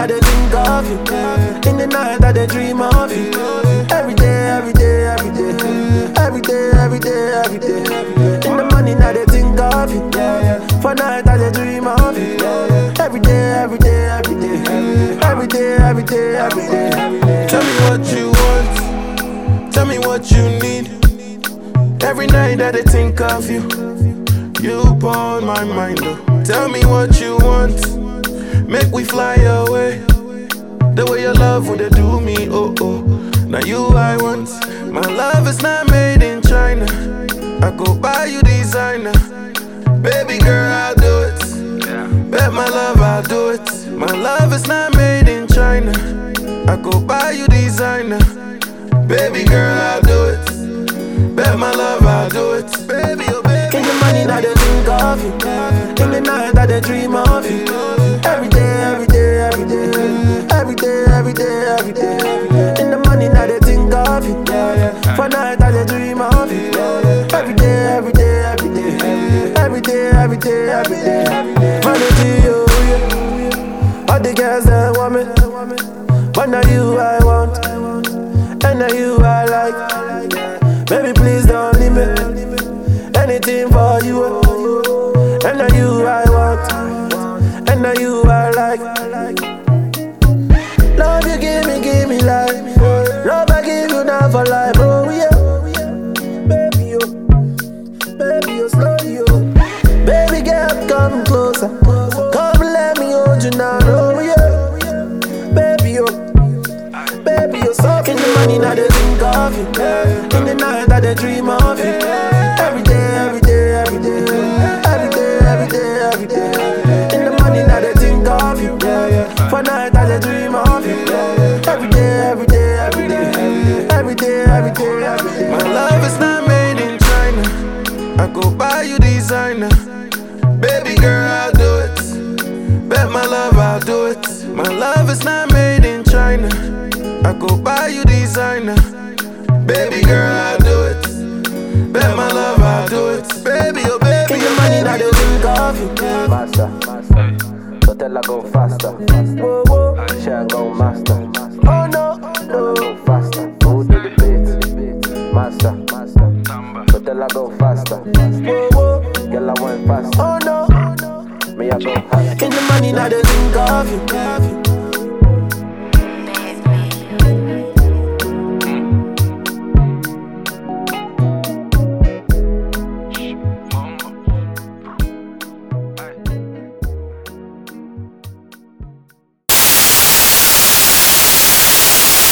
I dey think of you. In the night I dey dream of you. Every day, every day, every day. Every day, every day, every day. In the morning I dey think of you. For night I dey dream of you. Every day, every day, every day. Every day, every day, every day. Tell me what you want. Tell me what you need. Every night I dey think of you. You upon my mind, oh. Tell me what you want. Make we fly away. The way your love would do me, oh oh. Now you I want. My love is not made in China. I go buy you designer. Baby girl, I'll do it. Bet my love, I'll do it. My love is not made in China. I go buy you designer. Baby girl, I'll do it. Bet my love, I'll do it. Baby, oh baby. In the morning I dey think of you. In the night I dey dream of you. Every day, every day, every day. Every day, every day, every day. In the morning I dey think of you. For night I dey dream of you. Every day, every day, every day. Every day, every day, every day. Vanity, you, all the girls that want me, but now you I want, and now you I like. Baby, please don't leave me. Anything for you, and now you I want, and now you I like. Love you give me life. Love I give you now for life, oh yeah. Baby, you slowly, oh. Baby girl, come closer. Come let me hold you now, oh yeah. Baby, you so in the morning I dey think of you. In the night I dey dream of you. Every day, every day, every day. Every day, every day, every day. In the morning I dey think of you. For night I dey dream of you. Every day, every day, every day. Every day, every day, every day. My love is not made in China. I go buy you designer. Baby girl, I'll do it. Bet my love, I'll do it. My love is not made in China. I go buy you designer. Baby girl, I'll do it. Bet my love, I'll do it. Baby, oh baby. In the morning I dey think of you. Master, so tell her go faster. Whoa, whoa. She go master. Oh no, no. Go faster. Go to the beat. Master, so tell her go faster. Whoa, whoa. Girl, I want faster. Oh no. Me I go faster. In the morning I dey think of you.